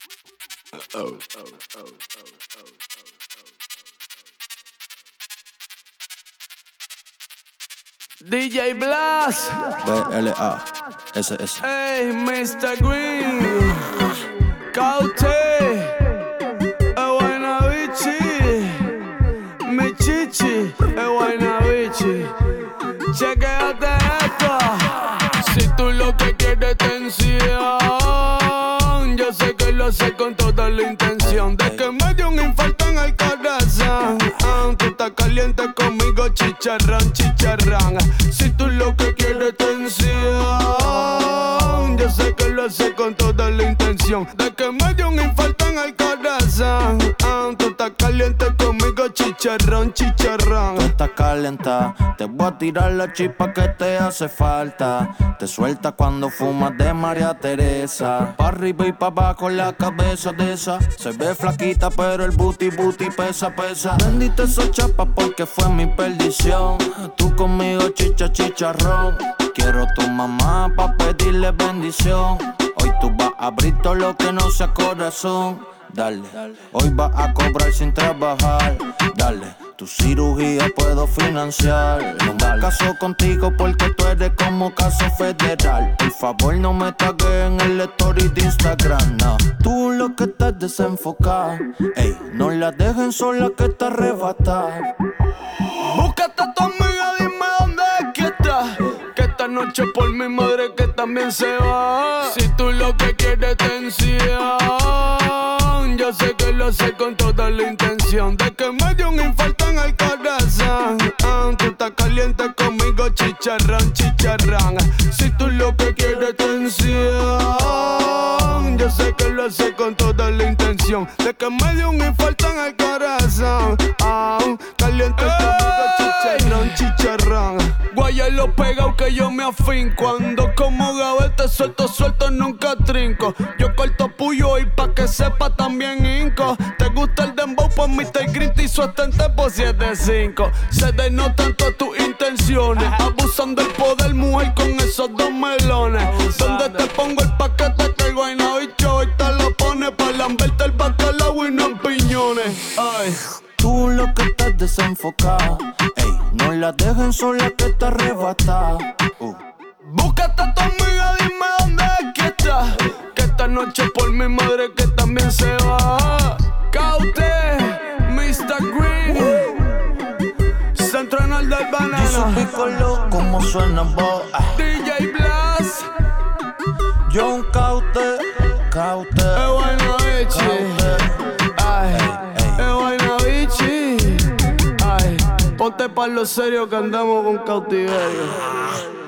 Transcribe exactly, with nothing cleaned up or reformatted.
Oh, oh, oh, oh, oh, oh. D J Blas, B L A S S. hey, mister Green, Caute, Ewainabichi, Michichi, Ewainabichi. Chequéate esto, si tú lo que quieres tensión, yo sé que lo sé con toda la intención de que me dio un infarto en el corazón. Ah, tú estás caliente conmigo, chicharrón, chicharrón. Si tú lo que quieres tensión, yo sé que lo sé con toda la intención de que me dio un infarto en el corazón. Ah, tú estás caliente conmigo, chicharrón, chicharrón. Tú estás calentada, te voy a tirar la chispa que te hace falta. Te suelta cuando fumas de María Teresa. Pa' arriba y pa' abajo la cabeza de esa. Se ve flaquita pero el booty booty pesa, pesa. Bendito esos chapas porque fue mi perdición. Tú conmigo chicha chicharrón. Quiero tu mamá pa' pedirle bendición. Hoy tú vas a abrir todo lo que no sea corazón. Dale, hoy vas a cobrar sin trabajar. Dale, tu cirugía puedo financiar. No me caso contigo porque tú eres como caso federal. Por favor no me tagues en el story de Instagram, no. Tú lo que estás desenfocado. Ey, no la dejen sola que te arrebata. Búscate a tu amiga, dime dónde es que está. Que esta noche por mi madre que también se va. Si tú lo que quieres tensión, yo sé que lo sé con toda la intención de que me dio un infarto en el corazón. Ah, tú estás caliente conmigo, chicharrón, chicharrón. Si tú lo que quieres tensión, yo sé que lo sé con toda la intención de que me dio un infarto en el corazón. Ah, caliente conmigo, chicharrón, chicharrón. Guaya lo pegado que yo me afinco. Cuando como gavete suelto, suelto, nunca trinco. Yo corto puyo y pa' que sepa también inco. ¿Te gusta el dembow? Pues mister Green te hizo estente por siete cinco. Se denotan todas tus intenciones. Abusando del poder, mujer, con esos dos melones. Donde te pongo el paquete que el guaynabicho hoy te lo pone. Pa' lamberte el bacalao y no en piñones. Ay. Tú lo que estás desenfocado. Ey, no la dejen sola que te arrebata. Uh. Búscate a tu amiga, dime dónde es que está. Que esta noche por mi madre que también se va. Caute, mister Green, Central del Banana. Y su pícolo, como suena vos. D J Blas, John Caute, Caute, Ewainabichi. Ay, Ewainabichi. Ay, ponte pa' lo serio que andamos con cautiverio.